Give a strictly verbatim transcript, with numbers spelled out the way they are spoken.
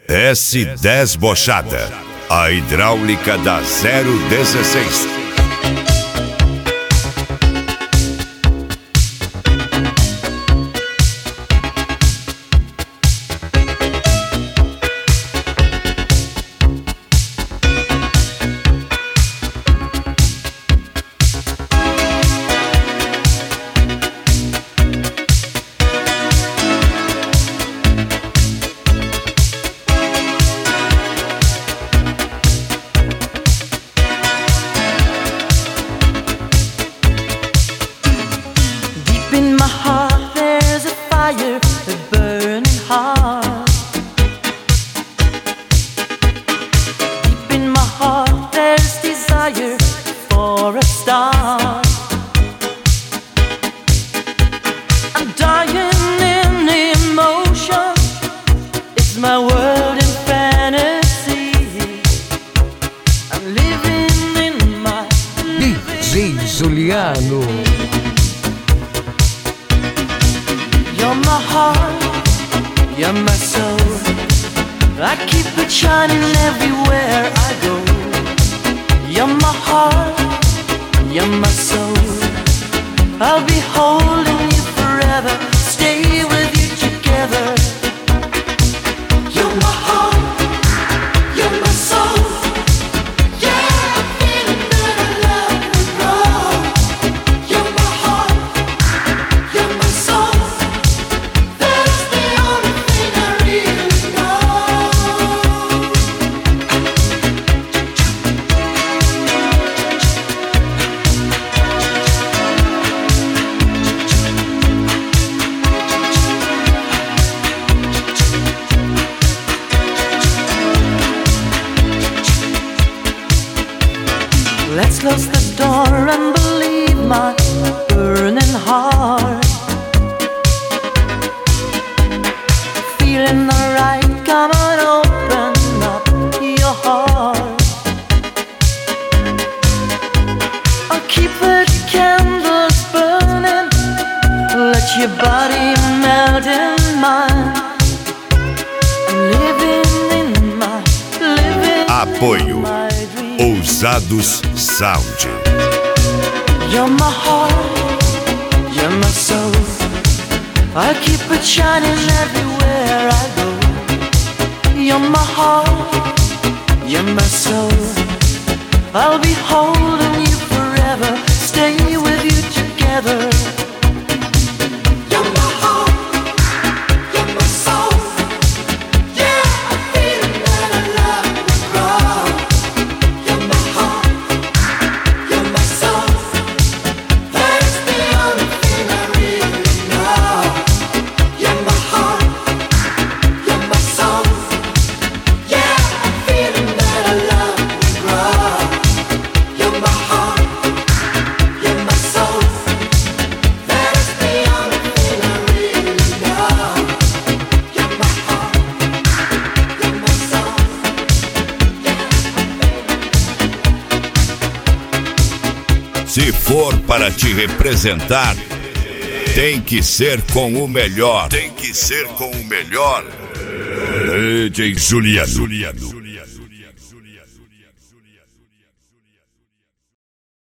S dez Bochada, a hidráulica da zero dezesseis. In my heart there's a fire, a burning heart. Deep in my heart there's desire for a star. I'm dying in emotion, it's my world in fantasy. I'm living in my D J Juliano. You're my heart, you're my soul. I keep it shining everywhere I go. You're my heart, you're my soul. I'll be holding you forever, stay with you together. You're my heart, you're my soul. Yeah, I'm feeling that I love will grow. You're my heart, you're my soul. Let's close the door and believe my burning heart. Feeling alright, come on, open up your heart. I'll keep the candles burning, let your body melt in mine. I'm living in my, living Apoio in my dream. Ousados Sound. You're my heart, you're my soul. I keep it shining everywhere I go. You're my heart, you're my soul. I'll be holding you forever, stay with you together. You're my heart, you're my soul. Yeah, I'm feeling that I love will grow. You're my heart, you're my soul. That is the only thing I really know. You're my heart, you're my soul. Yeah, I'm feeling that I love will grow. You're my heart, you're my soul. That is the only thing I really know. You're my heart, you're my soul. Se for para te representar, tem que ser com o melhor. Tem que ser com o melhor. D J Juliano.